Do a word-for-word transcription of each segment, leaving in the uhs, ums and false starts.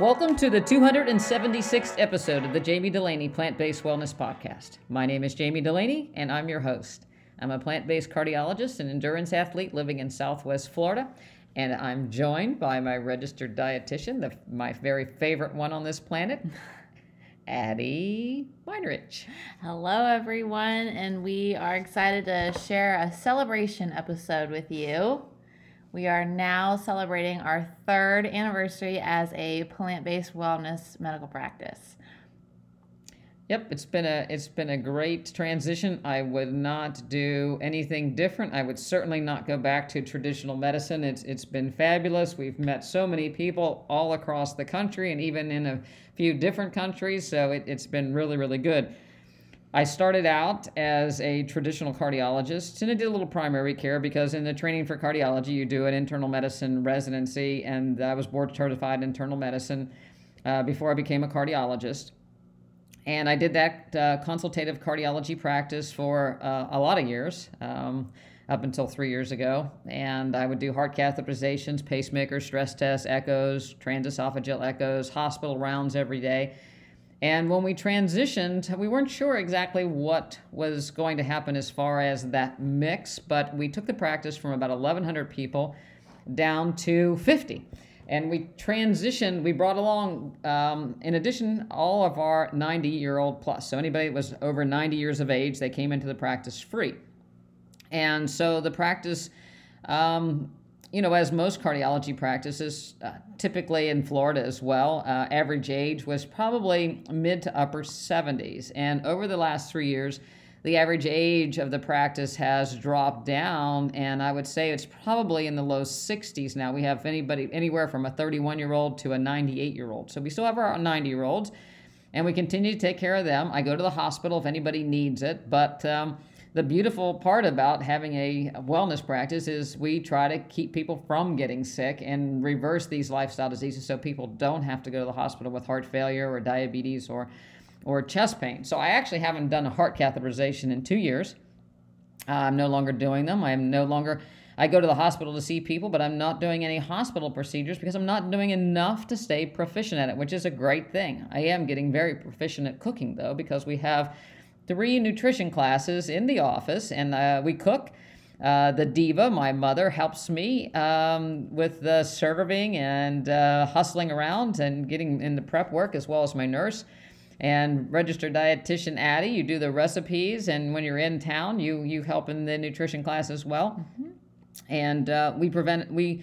Welcome to the two hundred seventy-sixth episode of the Jamie Delaney Plant-Based Wellness Podcast. My name is Jamie Delaney, and I'm your host. I'm a plant-based cardiologist and endurance athlete living in Southwest Florida, and I'm joined by my registered dietitian, the, my very favorite one on this planet, Addie Weinrich. Hello, everyone, and we are excited to share a celebration episode with you. We are now celebrating our third anniversary as a plant-based wellness medical practice. Yep, it's been a it's been a great transition. I would not do anything different. I would certainly not go back to traditional medicine. It's it's been fabulous. We've met so many people all across the country and even in a few different countries, so it, it's been really, really good. I started out as a traditional cardiologist, and I did a little primary care because in the training for cardiology, you do an internal medicine residency, and I was board certified in internal medicine uh, before I became a cardiologist. And I did that uh, consultative cardiology practice for uh, a lot of years, um, up until three years ago. And I would do heart catheterizations, pacemakers, stress tests, echoes, transesophageal echoes, hospital rounds every day. And when we transitioned, we weren't sure exactly what was going to happen as far as that mix, but we took the practice from about eleven hundred people down to fifty. And we transitioned, we brought along, um, in addition, all of our ninety-year-old plus. So anybody that was over ninety years of age, they came into the practice free. And so the practice, um, you know, as most cardiology practices, uh, typically in Florida as well, uh, average age was probably mid to upper seventies. And over the last three years, the average age of the practice has dropped down, and I would say it's probably in the low sixties now. We have anybody anywhere from a thirty-one-year-old to a ninety-eight-year-old. So we still have our ninety-year-olds, and we continue to take care of them. I go to the hospital if anybody needs it, but um, the beautiful part about having a wellness practice is we try to keep people from getting sick and reverse these lifestyle diseases so people don't have to go to the hospital with heart failure or diabetes or or chest pain. So I actually haven't done a heart catheterization in two years. Uh, I'm no longer doing them. I am no longer, I go to the hospital to see people, but I'm not doing any hospital procedures because I'm not doing enough to stay proficient at it, which is a great thing. I am getting very proficient at cooking though, because we have three nutrition classes in the office, and uh, we cook. Uh, the diva, my mother, helps me um, with the serving and uh, hustling around and getting in the prep work, as well as my nurse. And registered dietitian Addie, you do the recipes, and when you're in town, you you help in the nutrition class as well. Mm-hmm. And uh, we prevent we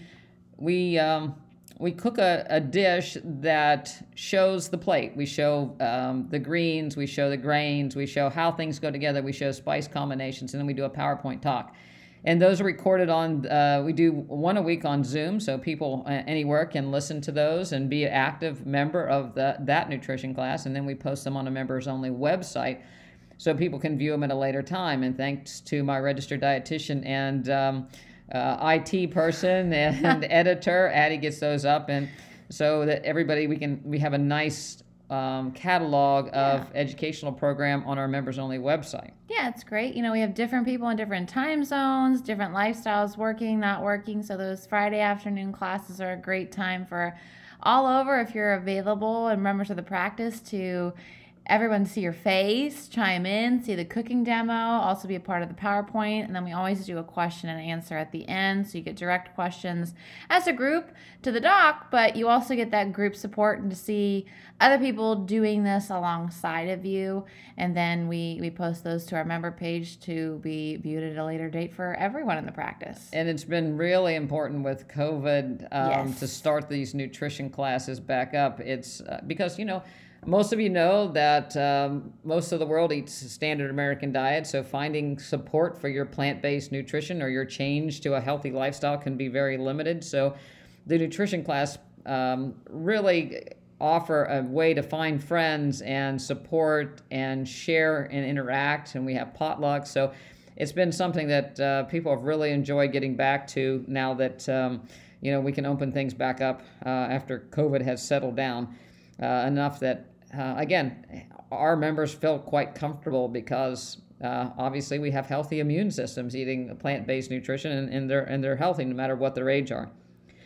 we um, we cook a, a dish that shows the plate. We show um, the greens, we show the grains, we show how things go together, we show spice combinations, and then we do a PowerPoint talk. And those are recorded on, uh, we do one a week on Zoom, so people uh, anywhere can listen to those and be an active member of the, that nutrition class. And then we post them on a members-only website so people can view them at a later time. And thanks to my registered dietitian and um, uh, I T person and editor, Addie gets those up, and so that everybody, we can we have a nice Um, catalog of yeah. educational program on our members-only website. Yeah, it's great. You know, we have different people in different time zones, different lifestyles, working, not working. So those Friday afternoon classes are a great time for all over, if you're available and members of the practice, to everyone see your face, chime in, see the cooking demo, also be a part of the PowerPoint. And then we always do a question and answer at the end, so you get direct questions as a group to the doc, but you also get that group support and to see other people doing this alongside of you. And then we, we post those to our member page to be viewed at a later date for everyone in the practice. And it's been really important with COVID um, yes. to start these nutrition classes back up. It's uh, because, you know, most of you know that um, most of the world eats standard American diet, so finding support for your plant-based nutrition or your change to a healthy lifestyle can be very limited. So the nutrition class um, really offer a way to find friends and support and share and interact, and we have potlucks. So it's been something that uh, people have really enjoyed getting back to now that um, you know we can open things back up uh, after COVID has settled down uh, enough that Uh, again, our members feel quite comfortable because uh, obviously we have healthy immune systems eating plant-based nutrition, and, and they're and they're healthy no matter what their age are.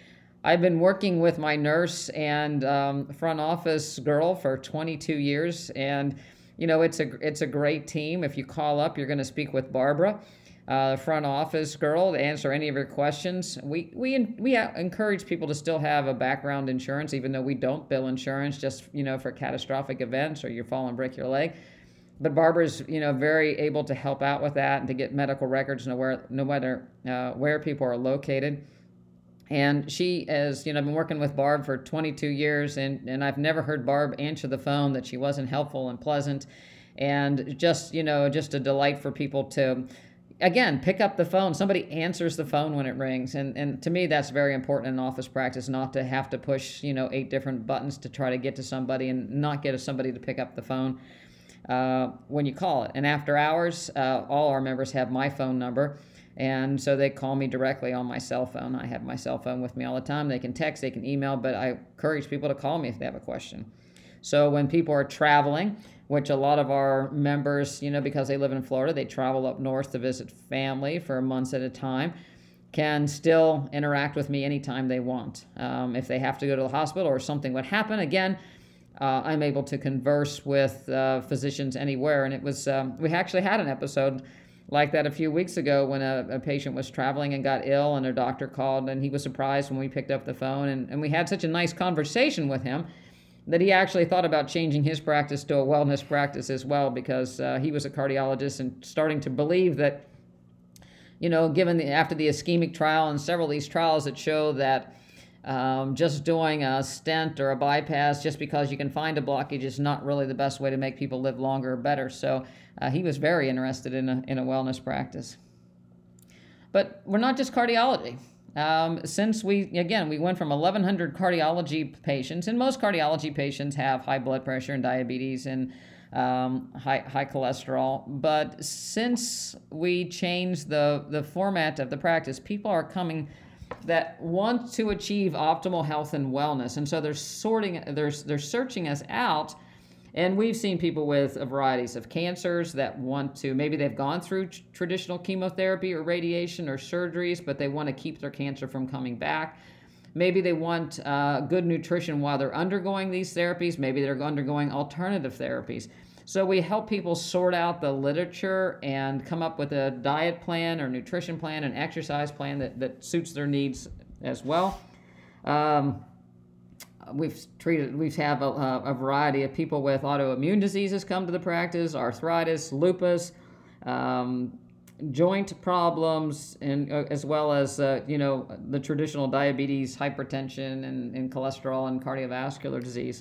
I've been working with my nurse and um, front office girl for twenty-two years, and you know it's a it's a great team. If you call up, you're going to speak with Barbara, uh, front office girl, to answer any of your questions. We we we encourage people to still have a background insurance, even though we don't bill insurance, just you know for catastrophic events or you fall and break your leg. But Barbara's, you know, very able to help out with that and to get medical records no, where, no matter uh, where people are located. And she is, you know, I've been working with Barb for twenty-two years, and, and I've never heard Barb answer the phone that she wasn't helpful and pleasant, and just, you know, just a delight for people to, again, pick up the phone. Somebody answers the phone when it rings. And, and to me, that's very important in office practice, not to have to push, you know, eight different buttons to try to get to somebody and not get somebody to pick up the phone uh, when you call it. And after hours, uh, all our members have my phone number. And so they call me directly on my cell phone. I have my cell phone with me all the time. They can text, they can email, but I encourage people to call me if they have a question. So when people are traveling, which a lot of our members, you know, because they live in Florida, they travel up north to visit family for months at a time, can still interact with me anytime they want. Um, if they have to go to the hospital or something would happen, again, uh, I'm able to converse with uh, physicians anywhere. And it was, um, we actually had an episode like that a few weeks ago when a, a patient was traveling and got ill, and their doctor called, and he was surprised when we picked up the phone, and, and we had such a nice conversation with him that he actually thought about changing his practice to a wellness practice as well, because uh, he was a cardiologist and starting to believe that, you know, given the, after the ischemic trial and several of these trials that show that Um, just doing a stent or a bypass just because you can find a blockage is not really the best way to make people live longer or better. So uh, he was very interested in a, in a wellness practice. But we're not just cardiology. Um, since we, again, we went from eleven hundred cardiology patients, and most cardiology patients have high blood pressure and diabetes and um, high, high cholesterol. But since we changed the, the format of the practice, people are coming that want to achieve optimal health and wellness. And so they're sorting, they're, they're searching us out. And we've seen people with a varieties of cancers that want to, maybe they've gone through t- traditional chemotherapy or radiation or surgeries, but they want to keep their cancer from coming back. Maybe they want uh, good nutrition while they're undergoing these therapies. Maybe they're undergoing alternative therapies. So we help people sort out the literature and come up with a diet plan or nutrition plan and exercise plan that, that suits their needs as well. Um, we've treated, we've have a, a variety of people with autoimmune diseases come to the practice, arthritis, lupus, um, joint problems, and uh, as well as uh, you know the traditional diabetes, hypertension, and, and cholesterol and cardiovascular disease.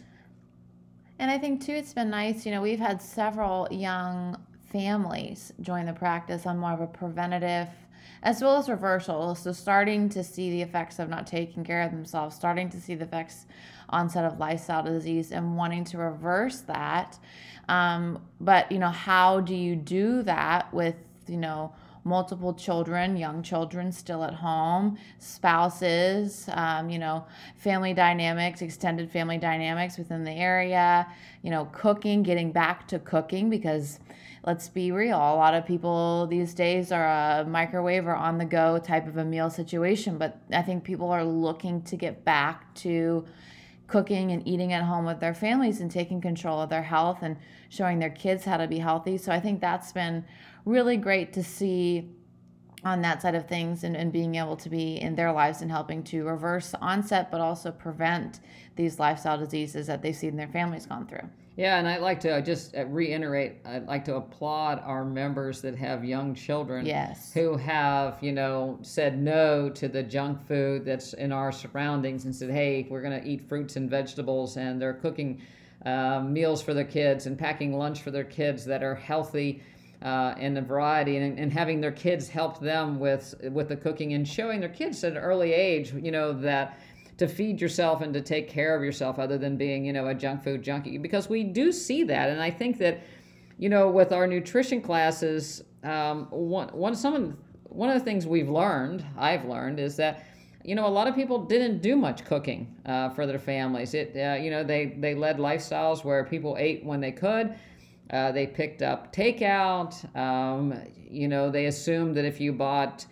And I think, too, it's been nice, you know, we've had several young families join the practice on more of a preventative as well as reversal. So starting to see the effects of not taking care of themselves, starting to see the effects onset of lifestyle disease and wanting to reverse that. Um, but, you know, how do you do that with, you know, multiple children, young children still at home, spouses, um, you know, family dynamics, extended family dynamics within the area, you know, cooking, getting back to cooking, because let's be real, a lot of people these days are a microwave or on the go type of a meal situation, but I think people are looking to get back to cooking and eating at home with their families and taking control of their health and showing their kids how to be healthy. So I think that's been really great to see on that side of things, and, and being able to be in their lives and helping to reverse the onset, but also prevent these lifestyle diseases that they've seen their families gone through. Yeah, and I'd like to just reiterate, I'd like to applaud our members that have young children. Yes. Who have, you know, said no to the junk food that's in our surroundings and said, hey, we're going to eat fruits and vegetables, and they're cooking uh, meals for their kids and packing lunch for their kids that are healthy uh, and a variety, and, and having their kids help them with with the cooking and showing their kids at an early age, you know, that to feed yourself and to take care of yourself other than being, you know, a junk food junkie, because we do see that. And I think that, you know, with our nutrition classes, um, one, one, some of, one of the things we've learned, I've learned, is that, you know, a lot of people didn't do much cooking uh, for their families. It, uh, you know, they, they led lifestyles where people ate when they could. Uh, they picked up takeout. Um, you know, they assumed that if you bought,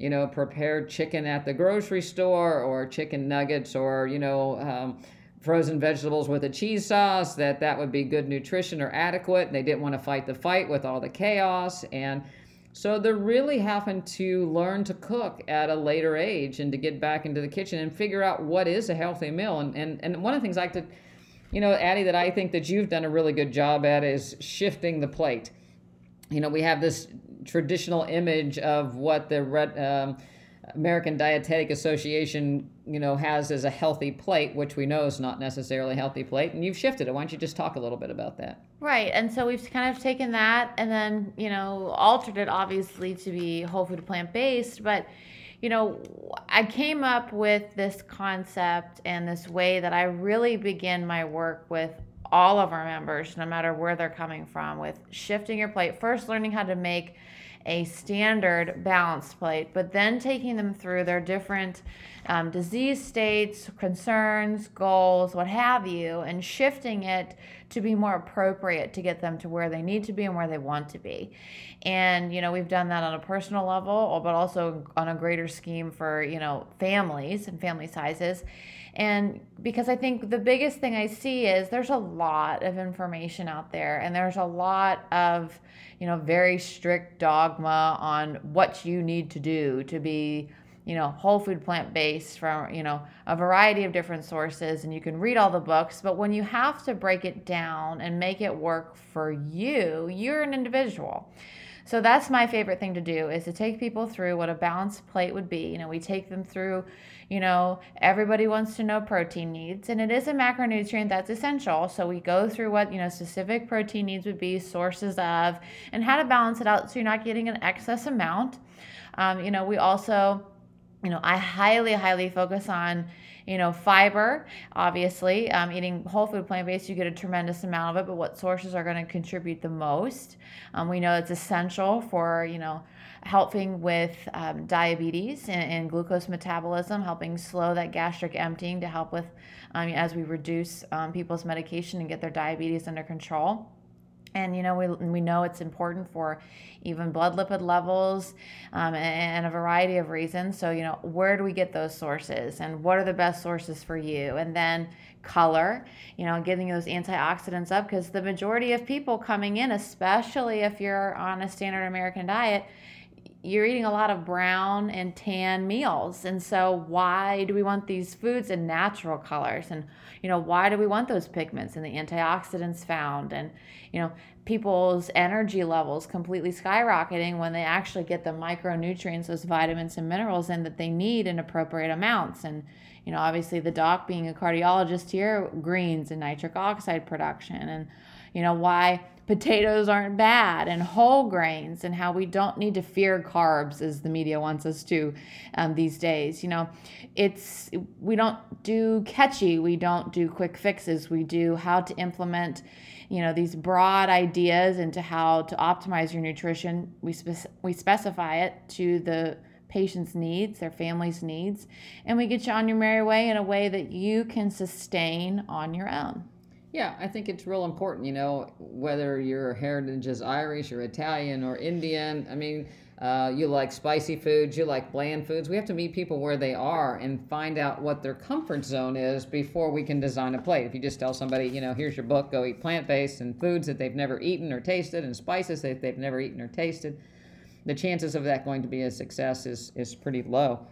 you know, prepared chicken at the grocery store, or chicken nuggets, or, you know, um, frozen vegetables with a cheese sauce, that that would be good nutrition or adequate. And they didn't want to fight the fight with all the chaos. And so they're really having to learn to cook at a later age, and to get back into the kitchen and figure out what is a healthy meal. And, and, and one of the things I like to, you know, Addie, that I think that you've done a really good job at is shifting the plate. You know, we have this traditional image of what the Red, um, American Dietetic Association, you know, has as a healthy plate, which we know is not necessarily a healthy plate. And you've shifted it. Why don't you just talk a little bit about that? Right. And so we've kind of taken that and then, you know, altered it obviously to be whole food plant based. But, you know, I came up with this concept and this way that I really begin my work with all of our members, no matter where they're coming from, with shifting your plate. First, learning how to make a standard balanced plate, but then taking them through their different um, disease states, concerns, goals, what have you, and shifting it to be more appropriate to get them to where they need to be and where they want to be. And, you know, we've done that on a personal level, but also on a greater scheme for, you know, families and family sizes. And because I think the biggest thing I see is there's a lot of information out there, and there's a lot of, you know, very strict dogma on what you need to do to be, you know, whole food plant based from, you know, a variety of different sources, and you can read all the books, but when you have to break it down and make it work for you, you're an individual. So that's my favorite thing to do, is to take people through what a balanced plate would be. You know, we take them through, you know, everybody wants to know protein needs, and it is a macronutrient that's essential. So we go through what, you know, specific protein needs would be, sources of, and how to balance it out so you're not getting an excess amount. Um, you know, we also, you know, I highly, highly focus on, you know, fiber. Obviously, um, eating whole food plant-based, you get a tremendous amount of it, but what sources are going to contribute the most? Um, we know it's essential for, you know, helping with um, diabetes and, and glucose metabolism, helping slow that gastric emptying to help with, um, as we reduce um, people's medication and get their diabetes under control. And, you know, we we know it's important for even blood lipid levels um, and, and a variety of reasons. So, you know, where do we get those sources, and what are the best sources for you? And then color, you know, getting those antioxidants up, because the majority of people coming in, especially if you're on a standard American diet, you're eating a lot of brown and tan meals. And so why do we want these foods in natural colors? And, you know, why do we want those pigments and the antioxidants found? And, you know, people's energy levels completely skyrocketing when they actually get the micronutrients, those vitamins and minerals in that they need in appropriate amounts. And, you know, obviously the doc being a cardiologist here, greens and nitric oxide production, and, you know, why potatoes aren't bad, and whole grains, and how we don't need to fear carbs as the media wants us to um, these days. You know, it's, we don't do catchy, we don't do quick fixes, we do how to implement, you know, these broad ideas into how to optimize your nutrition. We spec- we specify it to the patient's needs, their family's needs, and we get you on your merry way in a way that you can sustain on your own. Yeah, I think it's real important, you know, whether your heritage is Irish or Italian or Indian. I mean, uh, you like spicy foods, you like bland foods. We have to meet people where they are and find out what their comfort zone is before we can design a plate. If you just tell somebody, you know, here's your book, go eat plant-based, and foods that they've never eaten or tasted, and spices that they've never eaten or tasted, the chances of that going to be a success is, is pretty low.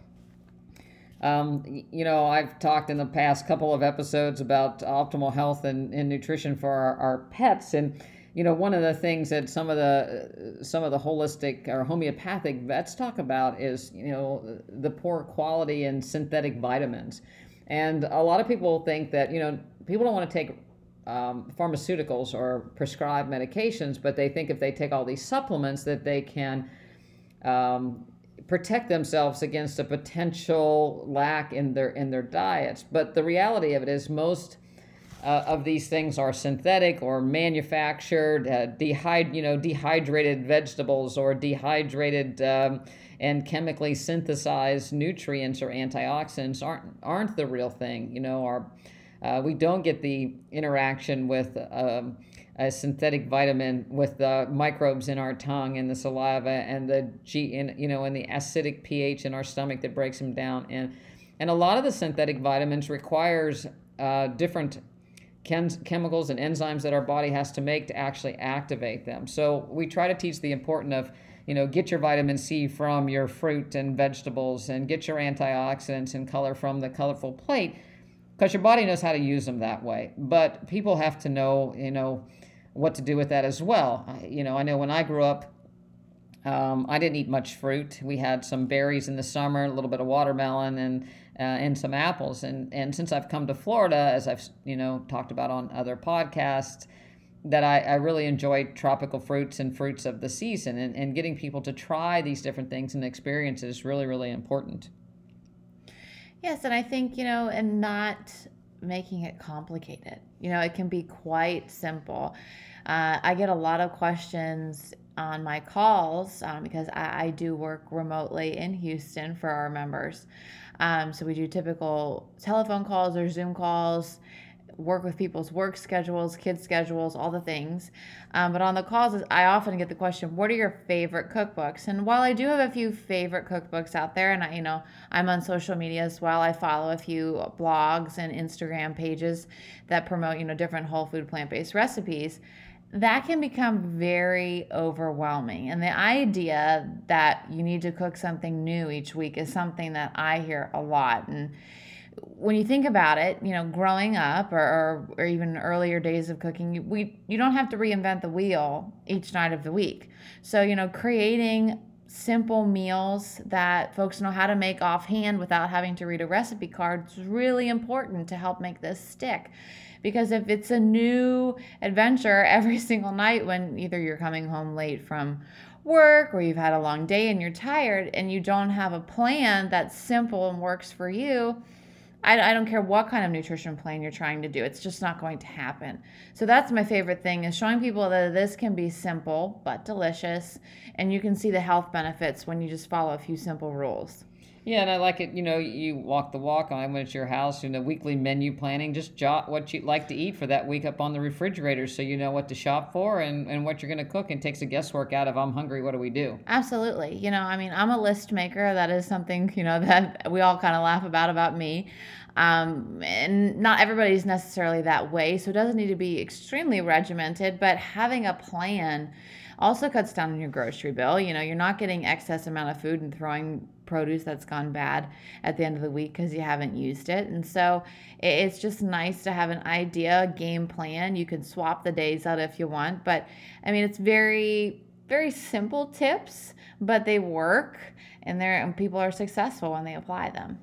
Um, you know, I've talked in the past couple of episodes about optimal health and, and nutrition for our, our pets. And, you know, one of the things that some of the some of the holistic or homeopathic vets talk about is, you know, the poor quality in synthetic vitamins. And a lot of people think that, you know, people don't want to take um, pharmaceuticals or prescribed medications, but they think if they take all these supplements that they can um, protect themselves against a potential lack in their in their diets. But the reality of it is most uh, of these things are synthetic or manufactured, uh, dehydrated, you know, dehydrated vegetables or dehydrated um, and chemically synthesized nutrients or antioxidants aren't aren't the real thing. You know, our uh, we don't get the interaction with um, a synthetic vitamin with the microbes in our tongue and the saliva and the G, and you know, and the acidic pH in our stomach that breaks them down. And and a lot of the synthetic vitamins requires uh, different chem- chemicals and enzymes that our body has to make to actually activate them. So we try to teach the importance of, you know, get your vitamin C from your fruit and vegetables, and get your antioxidants and color from the colorful plate, because your body knows how to use them that way. But people have to know, you know, what to do with that as well. I, you know, I know when I grew up, um, I didn't eat much fruit. We had some berries in the summer, a little bit of watermelon, and uh, and some apples. And and since I've come to Florida, as I've you know talked about on other podcasts, that I, I really enjoy tropical fruits and fruits of the season, and, and getting people to try these different things and experiences is really, really important. Yes, and I think, you know, and not making it complicated. You know, it can be quite simple. Uh, I get a lot of questions on my calls um, because I, I do work remotely in Houston for our members. Um, so we do typical telephone calls or Zoom calls, work with people's work schedules, kids' schedules, all the things. Um, but on the calls, I often get the question, what are your favorite cookbooks? And while I do have a few favorite cookbooks out there, and I, you know, I'm on social media as well, I follow a few blogs and Instagram pages that promote, you know, different whole food plant-based recipes, that can become very overwhelming. And the idea that you need to cook something new each week is something that I hear a lot. And when you think about it, you know, growing up or, or, or even earlier days of cooking, you, we you don't have to reinvent the wheel each night of the week. So, you know, creating simple meals that folks know how to make offhand without having to read a recipe card is really important to help make this stick. Because if it's a new adventure every single night when either you're coming home late from work or you've had a long day and you're tired and you don't have a plan that's simple and works for you, I, I don't care what kind of nutrition plan you're trying to do. It's just not going to happen. So that's my favorite thing, is showing people that this can be simple but delicious, and you can see the health benefits when you just follow a few simple rules. Yeah, and I like it, you know, you walk the walk. I went to your house, you know, weekly menu planning, just jot what you'd like to eat for that week up on the refrigerator so you know what to shop for and, and what you're going to cook, and takes the guesswork out of, I'm hungry, what do we do? Absolutely. You know, I mean, I'm a list maker. That is something, you know, that we all kind of laugh about about me. Um, and not everybody's necessarily that way, so it doesn't need to be extremely regimented, but having a plan also cuts down on your grocery bill. You know, you're not getting excess amount of food and throwing produce that's gone bad at the end of the week because you haven't used it. And so it's just nice to have an idea, a game plan. You can swap the days out if you want, but I mean, it's very, very simple tips, but they work, and they're, and people are successful when they apply them.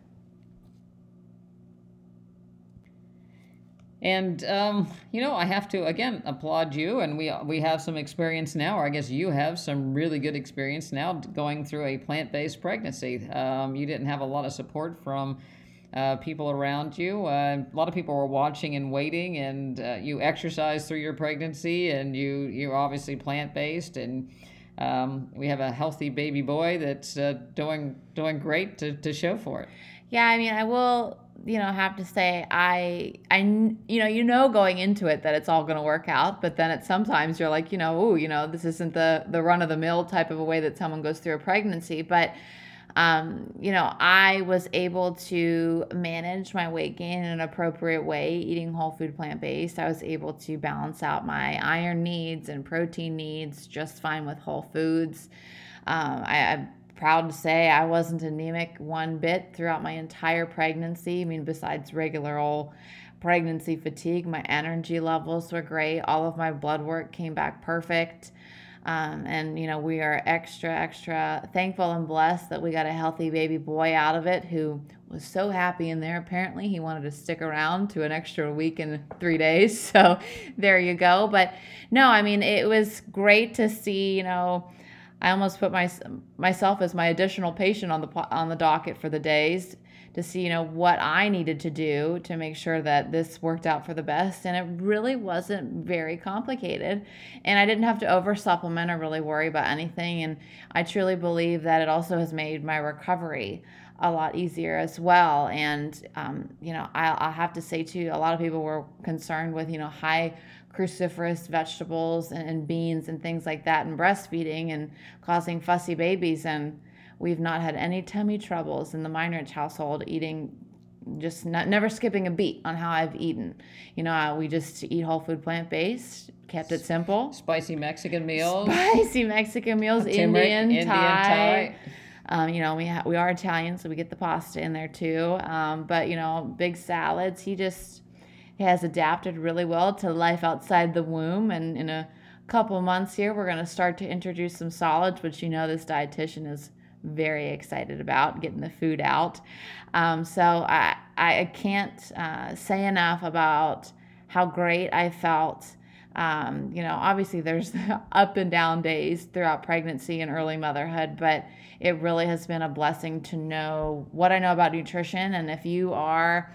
And um, you know, I have to again applaud you, and we we have some experience now, or I guess you have some really good experience now going through a plant-based pregnancy. Um, you didn't have a lot of support from uh, people around you. Uh, a lot of people were watching and waiting, and uh, you exercised through your pregnancy, and you you're obviously plant-based, and um, we have a healthy baby boy that's uh, doing doing great to, to show for it. Yeah, I mean, I will, you know, have to say, I, I, you know, you know, going into it that it's all going to work out, but then at sometimes you're like, you know, oh, you know, this isn't the the run of the mill type of a way that someone goes through a pregnancy, but, um, you know, I was able to manage my weight gain in an appropriate way, eating whole food plant based. I was able to balance out my iron needs and protein needs just fine with whole foods. Um, I, I proud to say I wasn't anemic one bit throughout my entire pregnancy. I mean, besides regular old pregnancy fatigue, my energy levels were great. All of my blood work came back perfect. Um, and, you know, we are extra, extra thankful and blessed that we got a healthy baby boy out of it who was so happy in there. Apparently, he wanted to stick around to an extra week and three days. So there you go. But no, I mean, it was great to see, you know, I almost put my, myself as my additional patient on the on the docket for the days to see, you know, what I needed to do to make sure that this worked out for the best. And it really wasn't very complicated. And I didn't have to over supplement or really worry about anything. And I truly believe that it also has made my recovery a lot easier as well. And, um, you know, I, I have to say too, a lot of people were concerned with, you know, high cruciferous vegetables and, and beans and things like that, and breastfeeding and causing fussy babies. And we've not had any tummy troubles in the Meinrich household, eating just not, never skipping a beat on how I've eaten. You know, uh, we just eat whole food, plant-based, kept it simple. Spicy Mexican meals. Spicy Mexican meals, Turmeric, Indian, Indian, Thai. Thai. Um, you know, we ha- we are Italian, so we get the pasta in there too. Um, but, you know, big salads. He just he has adapted really well to life outside the womb. And in a couple months here, we're going to start to introduce some solids, which, you know, this dietitian is very excited about, getting the food out. Um, so I, I can't uh, say enough about how great I felt. Um, you know, obviously there's up and down days throughout pregnancy and early motherhood, but it really has been a blessing to know what I know about nutrition. And if you are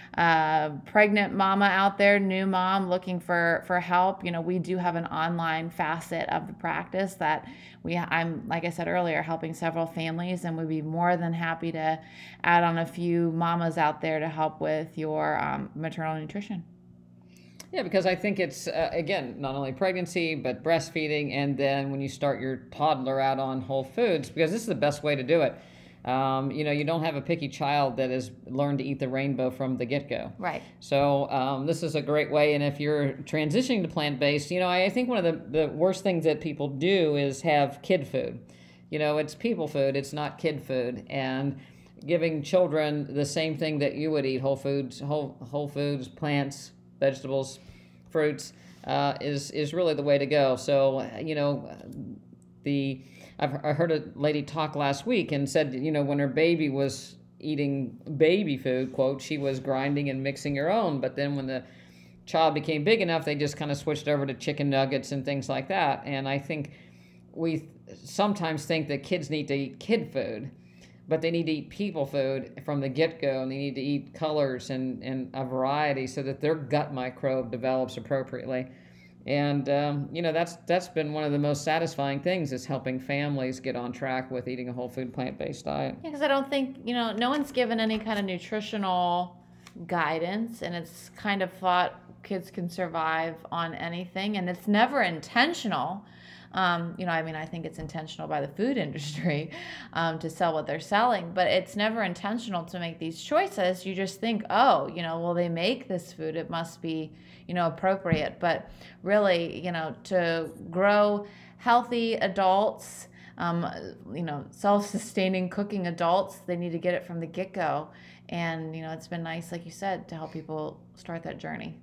a pregnant mama out there, new mom looking for, for help, you know, we do have an online facet of the practice that we, I'm, like I said earlier, helping several families, and we'd be more than happy to add on a few mamas out there to help with your um, maternal nutrition. Yeah, because I think it's, uh, again, not only pregnancy, but breastfeeding, and then when you start your toddler out on whole foods, because this is the best way to do it. Um, you know, you don't have a picky child that has learned to eat the rainbow from the get-go. Right. So um, this is a great way, and if you're transitioning to plant-based, you know, I, I think one of the, the worst things that people do is have kid food. You know, it's people food, it's not kid food, and giving children the same thing that you would eat, whole foods, whole, whole foods, plants, vegetables, fruits, uh, is is really the way to go. So, you know, the I've I heard a lady talk last week and said, you know, when her baby was eating baby food, quote, she was grinding and mixing her own. But then when the child became big enough, they just kind of switched over to chicken nuggets and things like that. And I think we sometimes think that kids need to eat kid food, but they need to eat people food from the get-go, and they need to eat colors and, and a variety so that their gut microbe develops appropriately. And, um, you know, that's that's been one of the most satisfying things, is helping families get on track with eating a whole food, plant-based diet. Yeah, because I don't think, you know, no one's given any kind of nutritional guidance, and it's kind of thought kids can survive on anything, and it's never intentional. Um, you know, I mean, I think it's intentional by the food industry um, to sell what they're selling, but it's never intentional to make these choices. You just think, oh, you know, well, they make this food, it must be, you know, appropriate. But really, you know, to grow healthy adults, um, you know, self-sustaining cooking adults, they need to get it from the get-go. And, you know, it's been nice, like you said, to help people start that journey.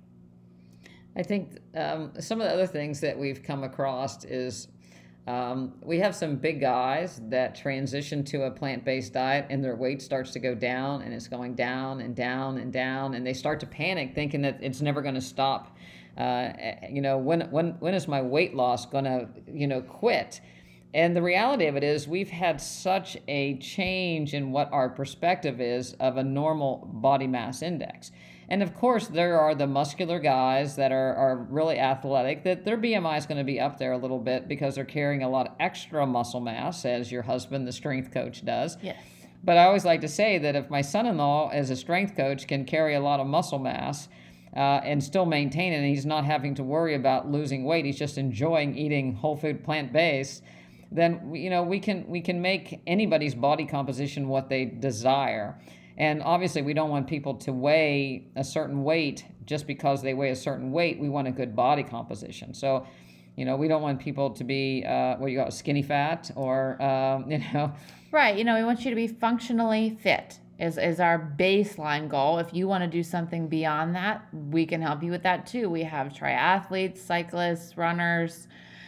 I think um, some of the other things that we've come across is um, we have some big guys that transition to a plant-based diet, and their weight starts to go down, and it's going down and down and down, and they start to panic thinking that it's never going to stop. Uh, you know, when, when, when is my weight loss going to, you know, quit? And the reality of it is we've had such a change in what our perspective is of a normal body mass index. And of course, there are the muscular guys that are, are really athletic, that their B M I is going to be up there a little bit because they're carrying a lot of extra muscle mass, as your husband, the strength coach, does. Yes. But I always like to say that if my son-in-law, as a strength coach, can carry a lot of muscle mass uh, and still maintain it, and he's not having to worry about losing weight, he's just enjoying eating whole food, plant-based, then, you know, we can we can make anybody's body composition what they desire. And obviously, we don't want people to weigh a certain weight just because they weigh a certain weight. We want a good body composition. So, you know, we don't want people to be, uh, what you call skinny fat or, um, you know. Right. You know, we want you to be functionally fit is, is our baseline goal. If you want to do something beyond that, we can help you with that too. We have triathletes, cyclists, runners,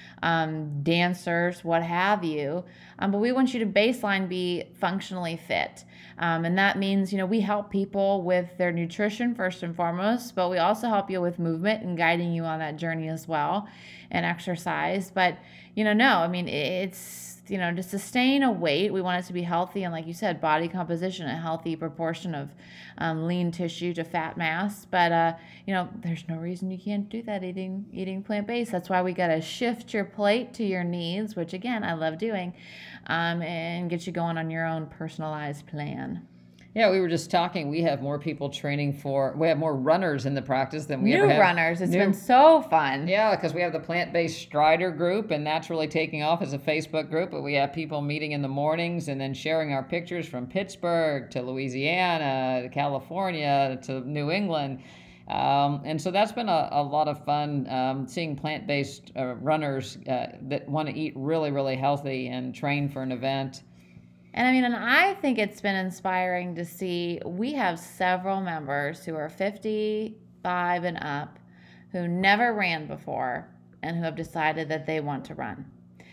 um, dancers, what have you. Um, but we want you to baseline be functionally fit. Um, and that means, you know, we help people with their nutrition first and foremost, but we also help you with movement and guiding you on that journey as well, and exercise. But, you know, no, I mean, it's, you know, to sustain a weight, we want it to be healthy. And like you said, body composition, a healthy proportion of um, lean tissue to fat mass. But, uh, you know, there's no reason you can't do that eating, eating plant-based. That's why we got to shift your plate to your needs, which again, I love doing, um, and get you going on your own personalized plan. Yeah, we were just talking. We have more people training for, we have more runners in the practice than we New ever have. runners. It's New- been so fun. Yeah, because we have the plant-based Strider group, and that's really taking off as a Facebook group. But we have people meeting in the mornings and then sharing our pictures from Pittsburgh to Louisiana to California to New England. Um, and so that's been a, a lot of fun, um, seeing plant-based uh, runners uh, that want to eat really, really healthy and train for an event. And I mean, and I think it's been inspiring to see we have several members who are fifty-five and up who never ran before and who have decided that they want to run.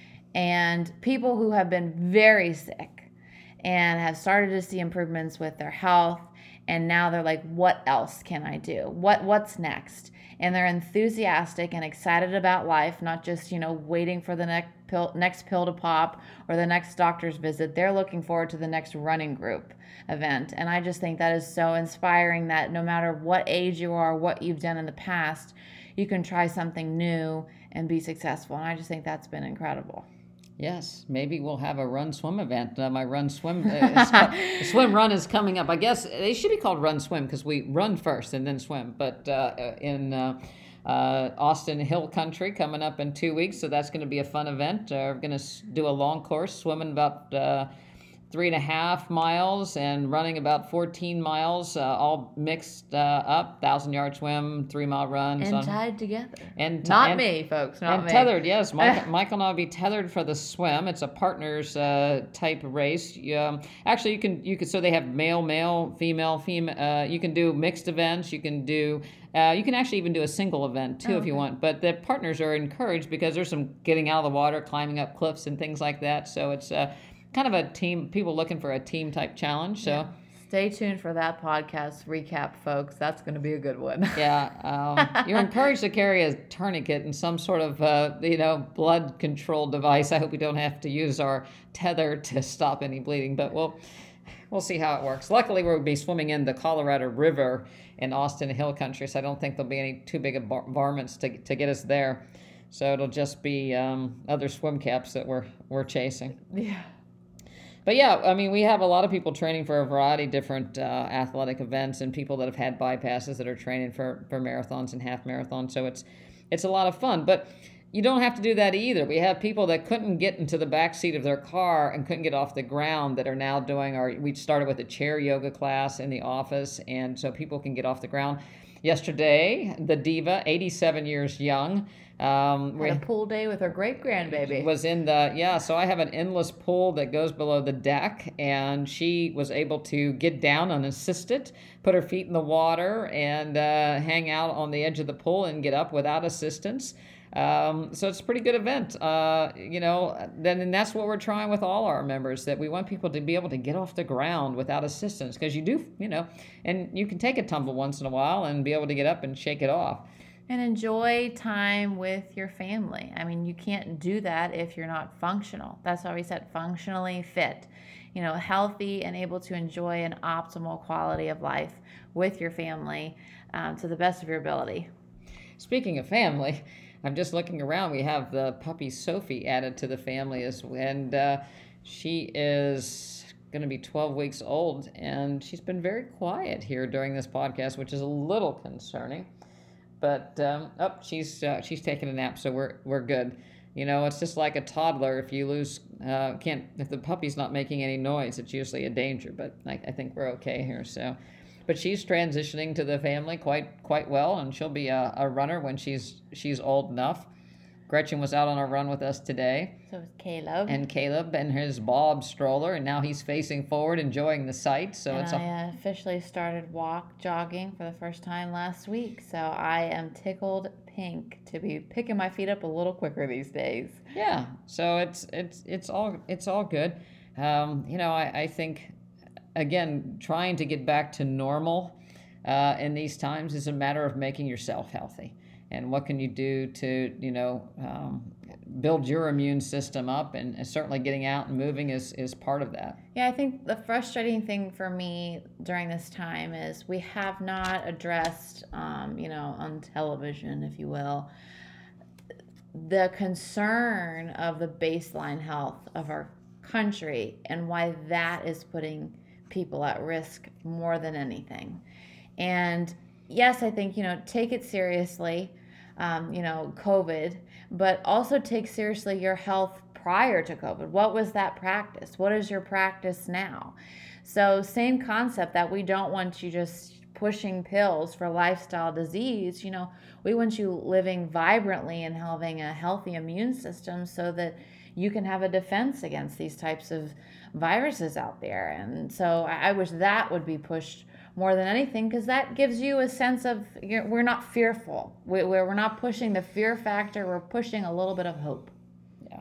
And people who have been very sick and have started to see improvements with their health. And now they're like, what else can I do? What what's next? And they're enthusiastic and excited about life, not just, you know, waiting for the next pill, next pill to pop or the next doctor's visit. They're looking forward to the next running group event. And I just think that is so inspiring that no matter what age you are, what you've done in the past, you can try something new and be successful. And I just think that's been incredible. Yes, maybe we'll have a run swim event. Uh, my run swim uh, swim run is coming up. I guess they should be called run swim because we run first and then swim. But uh, in uh, uh, Austin Hill Country coming up in two weeks, so that's going to be a fun event. Uh, we're going to do a long course, swimming about uh, three and a half miles and running about fourteen miles, uh, all mixed uh, up, thousand yard swim, three mile run. And so, tied together. And t- not and, me, folks, not and me. tethered, yes. Michael, Michael and I will be tethered for the swim. It's a partners uh, type race. Um, actually, you can you can so they have male, male, female, female. Uh, you can do mixed events. You can do. Uh, you can actually even do a single event too Oh, if you okay. want. But the partners are encouraged because there's some getting out of the water, climbing up cliffs, and things like that. So it's uh, kind of a team. People looking for a team type challenge. So. Yeah. Stay tuned for that podcast recap, folks. That's going to be a good one. Yeah, um, you're encouraged to carry a tourniquet and some sort of, uh, you know, blood control device. I hope we don't have to use our tether to stop any bleeding, but we'll we'll see how it works. Luckily, we'll be swimming in the Colorado River in Austin Hill Country, so I don't think there'll be any too big of bar- varmints to to get us there. So it'll just be um, other swim caps that we're we're chasing. Yeah. But yeah, I mean, we have a lot of people training for a variety of different uh, athletic events, and people that have had bypasses that are training for, for marathons and half marathons. So it's it's a lot of fun. But you don't have to do that either. We have people that couldn't get into the back seat of their car and couldn't get off the ground that are now doing our. We started with a chair yoga class in the office, and so people can get off the ground. Yesterday, the diva, eighty-seven years young. Um, Had a pool day with her great grandbaby. was in the yeah so I have an endless pool that goes below the deck, and she was able to get down unassisted, put her feet in the water, and uh, hang out on the edge of the pool and get up without assistance. Um, so it's a pretty good event, uh, you know. Then and that's what we're trying with all our members, that we want people to be able to get off the ground without assistance, because you do, you know, and you can take a tumble once in a while and be able to get up and shake it off. And enjoy time with your family. I mean, you can't do that if you're not functional. That's why we said functionally fit. You know, healthy and able to enjoy an optimal quality of life with your family um, to the best of your ability. Speaking of family, I'm just looking around. We have the puppy Sophie added to the family, as and uh, she is going to be twelve weeks old, and she's been very quiet here during this podcast, which is a little concerning. But um, oh, she's uh, she's taking a nap, so we're we're good. You know, it's just like a toddler. If you lose, uh, can't if the puppy's not making any noise, it's usually a danger. But I, I think we're okay here. So, but she's transitioning to the family quite quite well, and she'll be a, a runner when she's she's old enough. Gretchen was out on a run with us today. So is Caleb. And Caleb and his Bob stroller, and now he's facing forward, enjoying the sight. So and it's I a uh, officially started walk jogging for the first time last week. So I am tickled pink to be picking my feet up a little quicker these days. yeah. So it's it's it's all it's all good. Um, you know, I, I think again, trying to get back to normal uh, in these times is a matter of making yourself healthy. And what can you do to, you know, um, build your immune system up? And, and certainly getting out and moving is, is part of that. Yeah, I think the frustrating thing for me during this time is we have not addressed, um, you know, on television, if you will, the concern of the baseline health of our country and why that is putting people at risk more than anything. And yes, I think, you know, take it seriously, um, you know, COVID, but also take seriously your health prior to COVID. What was that practice? What is your practice now? So, same concept that we don't want you just pushing pills for lifestyle disease. You know, we want you living vibrantly and having a healthy immune system so that you can have a defense against these types of viruses out there. And so I wish that would be pushed more than anything, because that gives you a sense of you're, we're not fearful. We, we're, we're not pushing the fear factor. We're pushing a little bit of hope. Yeah.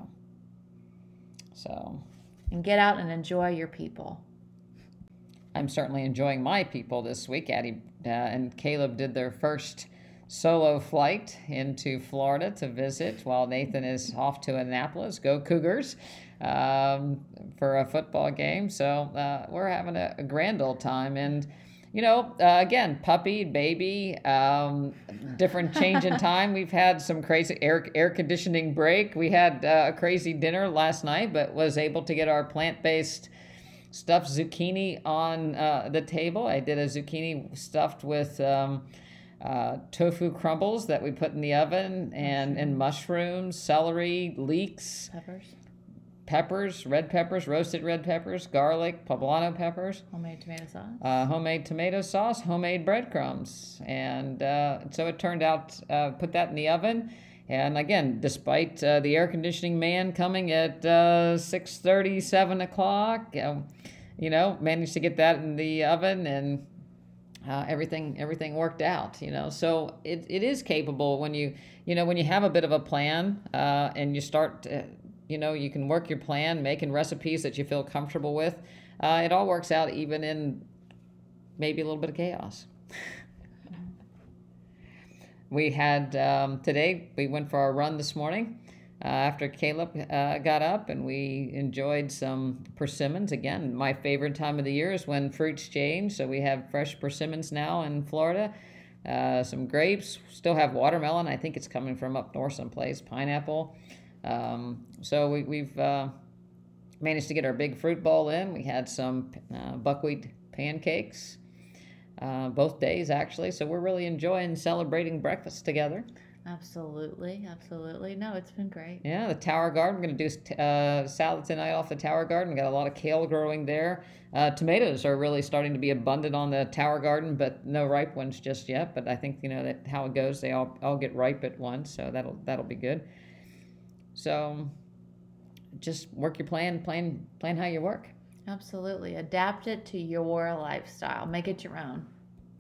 So. And get out and enjoy your people. I'm certainly enjoying my people this week. Addie uh, and Caleb did their first solo flight into Florida to visit, while Nathan is off to Annapolis. Go Cougars, um, for a football game. So uh, we're having a, a grand old time. And, you know, uh, again, puppy, baby, um, different change in time. We've had some crazy air, air conditioning break. We had uh, a crazy dinner last night, but was able to get our plant-based stuffed zucchini on uh, the table. I did a zucchini stuffed with um, uh, tofu crumbles that we put in the oven, and, and mushrooms, celery, leeks, Peppers, peppers, red peppers, roasted red peppers, garlic, poblano peppers, homemade tomato sauce, uh, homemade tomato sauce, homemade breadcrumbs. And uh, so it turned out, uh, put that in the oven. And again, despite uh, the air conditioning man coming at uh, six thirty, seven o'clock, uh, you know, managed to get that in the oven, and uh, everything everything worked out. You know, so it, it is capable when you you know when you have a bit of a plan, uh, and you start to, you know you can work your plan, making recipes that you feel comfortable with. Uh, it all works out, even in maybe a little bit of chaos. We had, um, today, we went for our run this morning uh, after Caleb uh, got up, and we enjoyed some persimmons. Again, my favorite time of the year is when fruits change, so we have fresh persimmons now in Florida. Uh, some grapes, still have watermelon. I think it's coming from up north someplace, pineapple. Um, so we, we've uh, managed to get our big fruit bowl in. We had some uh, buckwheat pancakes. Uh, both days, actually. So we're really enjoying celebrating breakfast together. Absolutely, absolutely. No, it's been great. Yeah, the Tower Garden. We're going to do uh, salad tonight off the Tower Garden. We got a lot of kale growing there. Uh, tomatoes are really starting to be abundant on the Tower Garden, but no ripe ones just yet. But I think, you know, that how it goes, they all, all get ripe at once, so that'll that'll be good. So just work your plan, plan, plan how you work. Absolutely. Adapt it to your lifestyle. Make it your own.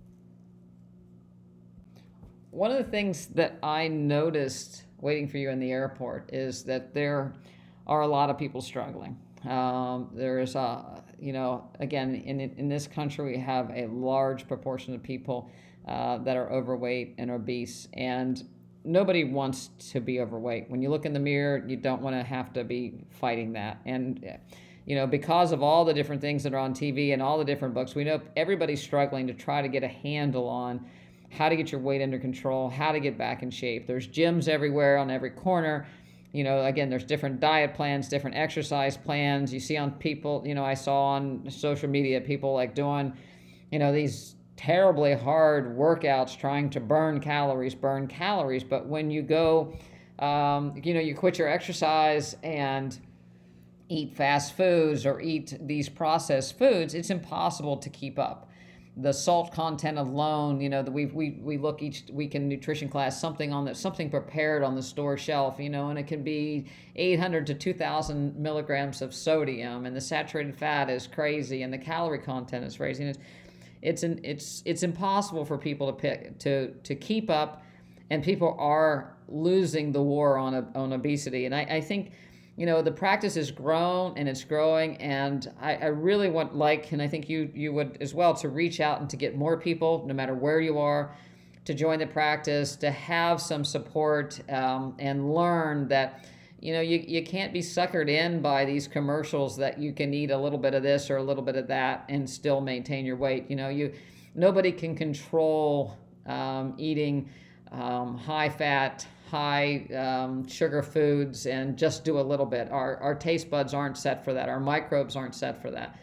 One of the things that I noticed waiting for you in the airport is that there are a lot of people struggling. Um, there is a, you know, again, in in this country, we have a large proportion of people uh, that are overweight and obese, and nobody wants to be overweight. When you look in the mirror, you don't want to have to be fighting that. And you know, because of all the different things that are on T V and all the different books, we know everybody's struggling to try to get a handle on how to get your weight under control, how to get back in shape. There's gyms everywhere on every corner. You know, again, there's different diet plans, different exercise plans. You see on people, you know, I saw on social media, people like doing, you know, these terribly hard workouts trying to burn calories, burn calories. But when you go, um, you know, you quit your exercise and eat fast foods or eat these processed foods, it's impossible to keep up. The salt content alone, you know, that we we we look each week in nutrition class, something on that, something prepared on the store shelf, you know, and it can be eight hundred to two thousand milligrams of sodium, and the saturated fat is crazy, and the calorie content is crazy, and it's it's an it's it's impossible for people to pick to to keep up, and people are losing the war on on obesity, and I, I think. You know, the practice has grown and it's growing, and I, I really want, like, and I think you you would as well, to reach out and to get more people, no matter where you are, to join the practice, to have some support, um, and learn that, you know, you, you can't be suckered in by these commercials that you can eat a little bit of this or a little bit of that and still maintain your weight. You know, you nobody can control um, eating um, high fat, high um, sugar foods and just do a little bit. Our our taste buds aren't set for that. Our microbes aren't set for that.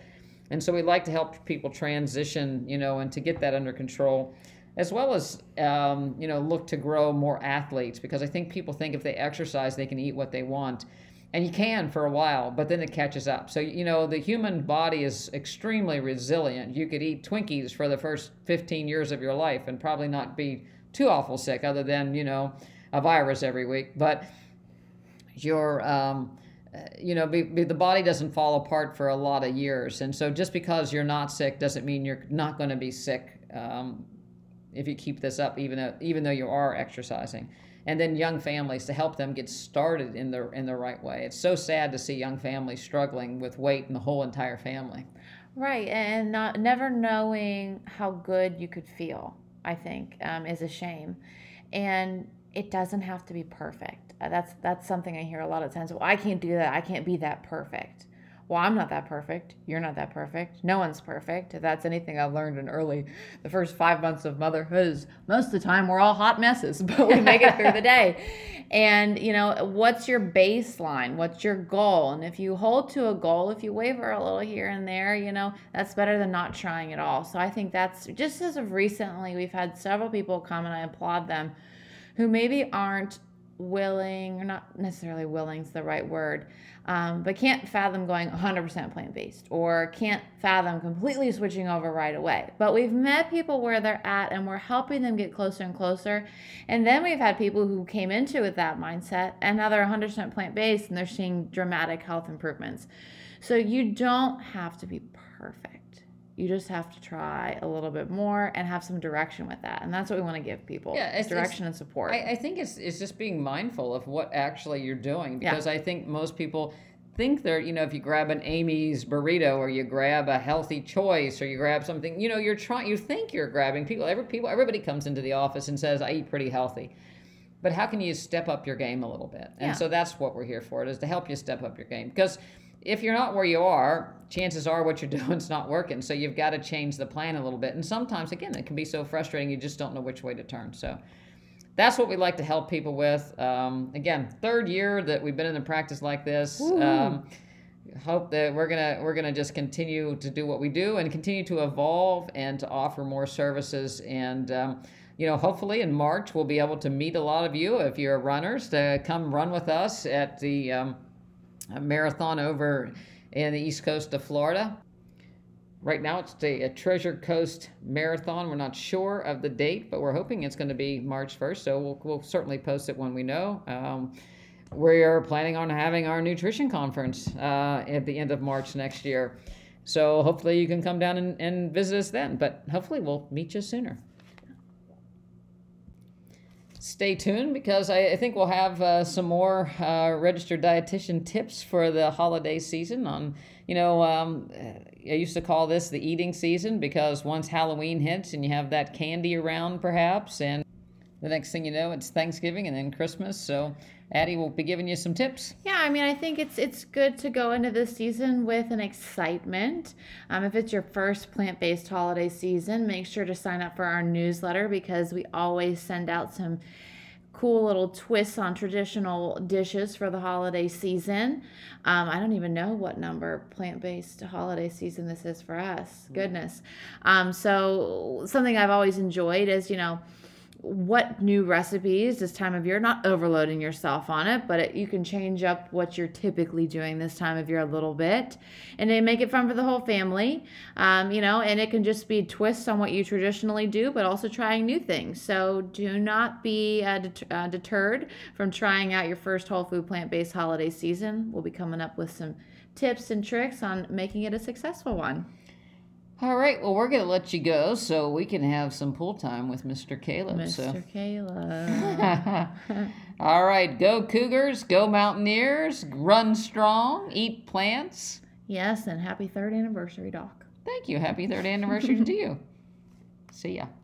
And so we like to help people transition, you know, and to get that under control, as well as, um, you know, look to grow more athletes, because I think people think if they exercise, they can eat what they want. And you can for a while, but then it catches up. So, you know, the human body is extremely resilient. You could eat Twinkies for the first fifteen years of your life and probably not be too awful sick, other than, you know, a virus every week. But your, um, you know, be, be, the body doesn't fall apart for a lot of years. And so just because you're not sick doesn't mean you're not going to be sick um, if you keep this up, even though, even though you are exercising. And then young families, to help them get started in the in the right way. It's so sad to see young families struggling with weight and the whole entire family. Right, and not never knowing how good you could feel, I think, um, is a shame. And it doesn't have to be perfect. Uh, That's that's something I hear a lot of times. Well, I can't do that. I can't be that perfect. Well, I'm not that perfect. You're not that perfect. No one's perfect. If that's anything I've learned in early, the first five months of motherhood is most of the time we're all hot messes, but we make it through the day. And, you know, what's your baseline? What's your goal? And if you hold to a goal, if you waver a little here and there, you know, that's better than not trying at all. So I think that's, just as of recently, we've had several people come, and I applaud them, who maybe aren't willing, or not necessarily willing is the right word, um, but can't fathom going one hundred percent plant-based, or can't fathom completely switching over right away. But we've met people where they're at, and we're helping them get closer and closer. And then we've had people who came into it with that mindset, and now they're one hundred percent plant-based, and they're seeing dramatic health improvements. So you don't have to be perfect. You just have to try a little bit more and have some direction with that. And that's what we want to give people. Yeah, it's- direction it's- and support. I, I think it's it's just being mindful of what actually you're doing, because I think most people think they're, you know, if you grab an Amy's burrito, or you grab a Healthy Choice, or you grab something, you know, you're trying, you think you're grabbing people. Every people, everybody comes into the office and says, I eat pretty healthy. But how can you step up your game a little bit? And Yeah. so that's what we're here for, it is to help you step up your game. Because if you're not where you are, chances are what you're doing is not working. So you've got to change the plan a little bit. And sometimes, again, it can be so frustrating, you just don't know which way to turn. So that's what we like to help people with. Um, again, third year that we've been in a practice like this. Um, hope that we're gonna we're gonna just continue to do what we do, and continue to evolve, and to offer more services. And um, you know, hopefully in March we'll be able to meet a lot of you, if you're runners, to come run with us at the um, a marathon over in the east coast of Florida. Right now it's a, a Treasure Coast Marathon. We're not sure of the date, but we're hoping it's going to be March first, so we'll, we'll certainly post it when we know. Um, we are planning on having our nutrition conference uh, at the end of March next year. So hopefully you can come down and, and visit us then, but hopefully we'll meet you sooner. Stay tuned, because I, I think we'll have uh, some more uh, registered dietitian tips for the holiday season. On, you know, um, I used to call this the eating season, because once Halloween hits and you have that candy around perhaps, and the next thing you know, it's Thanksgiving and then Christmas. So Addie will be giving you some tips. Yeah, I mean, I think it's it's good to go into this season with an excitement. Um, if it's your first plant-based holiday season, make sure to sign up for our newsletter, because we always send out some cool little twists on traditional dishes for the holiday season. Um, I don't even know what number plant-based holiday season this is for us. Goodness. Um, so something I've always enjoyed is, you know, what new recipes this time of year, not overloading yourself on it, but it, you can change up what you're typically doing this time of year a little bit, and then make it fun for the whole family. Um, you know, and it can just be twists on what you traditionally do, but also trying new things. So do not be uh, det- uh, deterred from trying out your first whole food plant-based holiday season. We'll be coming up with some tips and tricks on making it a successful one. All right, well, we're going to let you go so we can have some pool time with Mister Caleb. Mister So. Caleb. All right, go Cougars, go Mountaineers, run strong, eat plants. Yes, and happy third anniversary, Doc. Thank you. Happy third anniversary to you. See ya.